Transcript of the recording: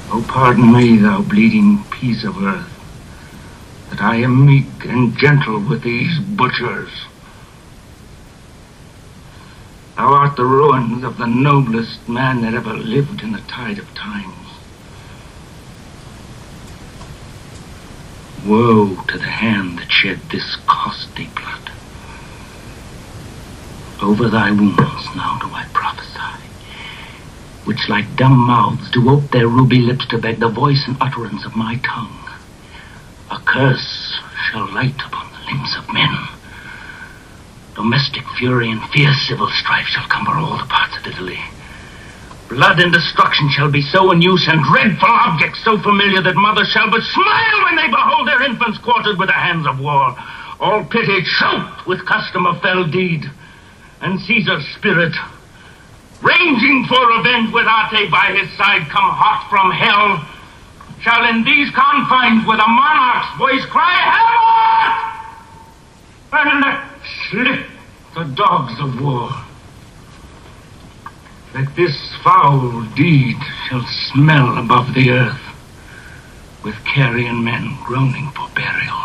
Oh, pardon me, thou bleeding piece of earth, that I am meek and gentle with these butchers. Thou art the ruins of the noblest man that ever lived in the tide of times. Woe to the hand that shed this costly blood. Over thy wounds now do I prophesy, which like dumb mouths do ope their ruby lips to beg the voice and utterance of my tongue. A curse shall light upon the limbs of men. Domestic fury and fierce civil strife shall cumber all the parts of Italy. Blood and destruction shall be so in use, and dreadful objects so familiar that mothers shall but smile when they behold their infants quartered with the hands of war. All pity choked with custom of fell deed, and Caesar's spirit, ranging for revenge with Ate by his side, come hot from hell, shall in these confines with a monarch's voice cry, "Help!" and let slip the dogs of war. That this foul deed shall smell above the earth, with carrion men groaning for burial.